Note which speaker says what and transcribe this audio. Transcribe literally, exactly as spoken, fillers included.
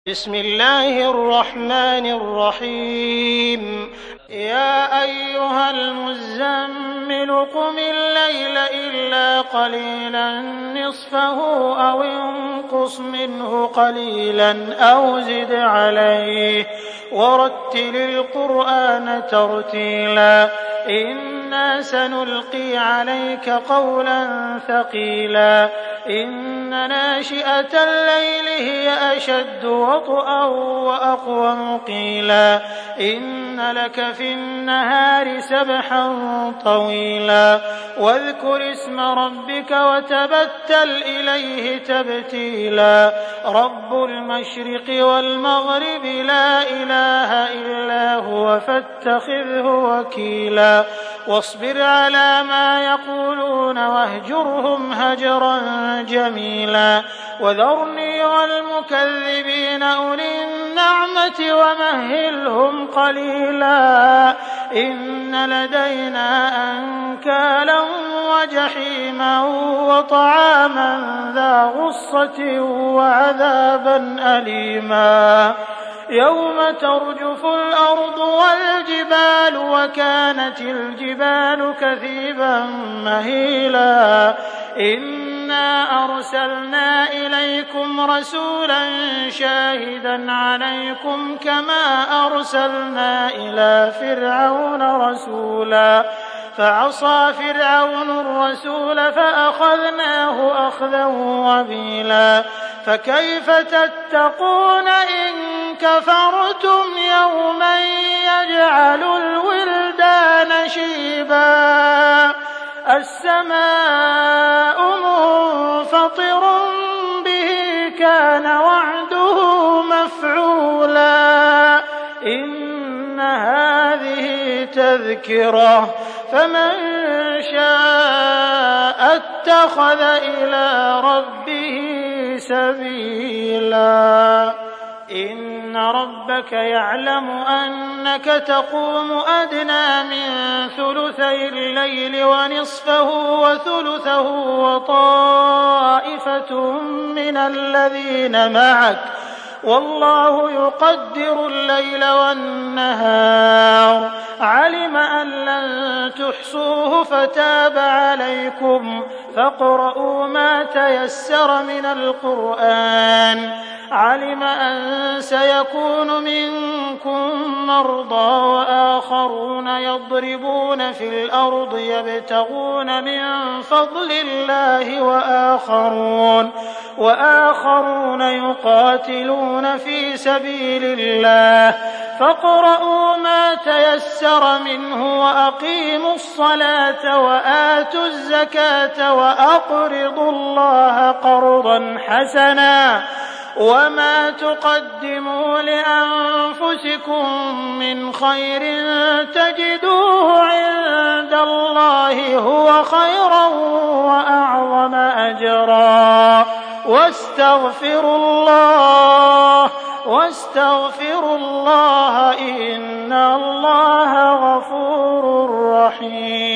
Speaker 1: بسم الله الرحمن الرحيم يا أيها المزمل قم الليل إلا قليلا نصفه أو انقص منه قليلا أو زد عليه ورتل القرآن ترتيلا إنا سنلقي عليك قولا ثقيلا إن ناشئة الليل هي أشد وطئا وأقوم قيلا إن لك في النهار سبحا طويلا واذكر اسم ربك وتبتل إليه تبتيلا رب المشرق والمغرب لا إله إلا هو فاتخذه وكيلا واصبر على ما يقولون واهجرهم هجرا جميلا وذرني والمكذبين أولي النعمة ومهلهم قليلا إن لدينا أنكالا وجحيما وطعاما ذا غصة وعذابا أليما يوم ترجف الأرض والجبال وكانت الجبال كثيبا مهيلا إنا أرسلنا إليكم رسولا شاهدا عليكم كما أرسلنا إلى فرعون رسولا فعصى فرعون الرسول فأخذناه أخذا وبيلا فكيف تتقون إن كفرتم يوما يجعل الولدان شيبا السماء منفطر به كان وعده مفعولا إن هذه تذكرة فمن شاء اتخذ إلى ربه سبيلا إن ربك يعلم أنك تقوم أدنى من ثلثي الليل ونصفه وثلثه وطائفة من الذين معك والله يقدر الليل والنهار علم أن لن تحصوه فتاب عليكم فاقرؤوا ما تيسر من القرآن علم أن سيكون منكم مرضى وآخرون يضربون في الأرض يبتغون من فضل الله وآخرون وآخرون يقاتلون في سبيل الله فاقرؤوا ما تيسر منه وأقيموا الصلاة وآتوا الزكاة وأقرضوا الله قرضا حسنا وما تقدموا لأنفسكم من خير تجدوه عند الله هو خيرا وأعظم أجرا واستغفروا الله واستغفروا الله إن الله غفور رحيم.